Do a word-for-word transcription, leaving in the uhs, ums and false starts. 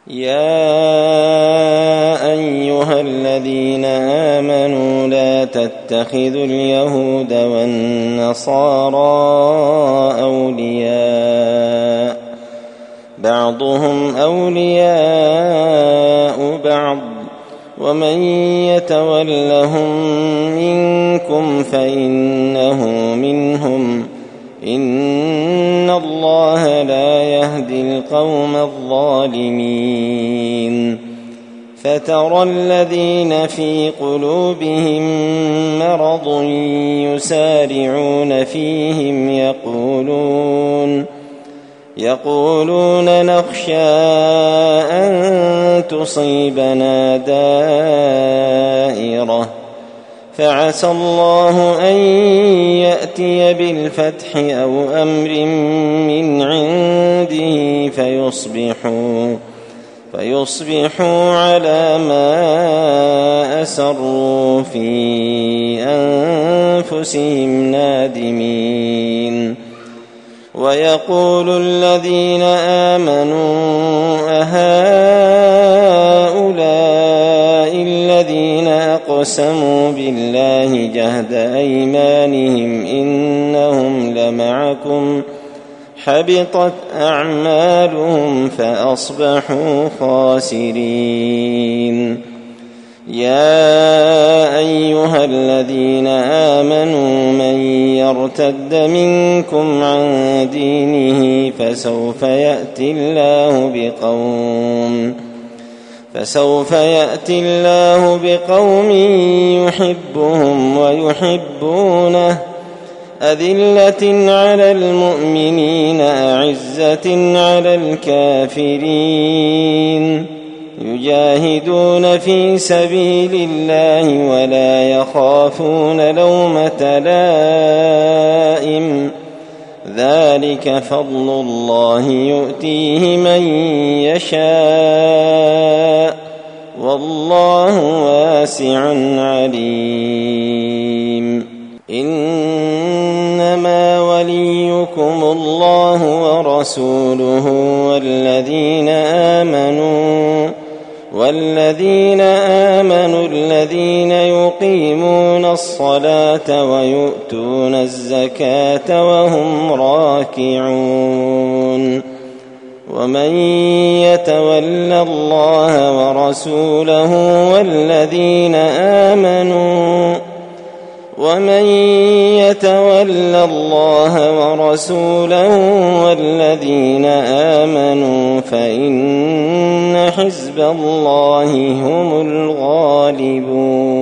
يا أيها الذين آمنوا لا تتخذوا اليهود والنصارى أولياء بعضهم أولياء بعض ومن يتولهم منكم فإنه منهم إن الله لا يهدي القوم الظالمين. فترى الذين في قلوبهم مرض يسارعون فيهم يقولون يقولون نخشى أن تصيبنا دائرة فعسى الله أن يأتي بالفتح أو أمر من عنده فيصبحوا, فيصبحوا على ما أسروا في أنفسهم نادمين. ويقول الذين آمنوا أهؤلاء الذين أقسموا بالله جهد أيمانهم إنهم لمعكم حبطت أعمالهم فأصبحوا خاسرين. يا أيها الذين آمنوا من يرتد منكم عن دينه فسوف يأتي الله بقوم فسوف يأتي الله بقوم يحبهم ويحبونه أذلة على المؤمنين أعزة على الكافرين يجاهدون في سبيل الله ولا يخافون لومة لائم ذلك فضل الله يؤتيه من يشاء والله واسع عليم. إنما وليكم الله ورسوله والذين آمنوا والذين آمنوا الذين يقيمون الصلاة ويؤتون الزكاة وهم راكعون. ومن يتول الله ورسوله والذين آمنوا ومن يتول الله ورسوله والذين آمنوا فإن حزب الله هم الغالبون.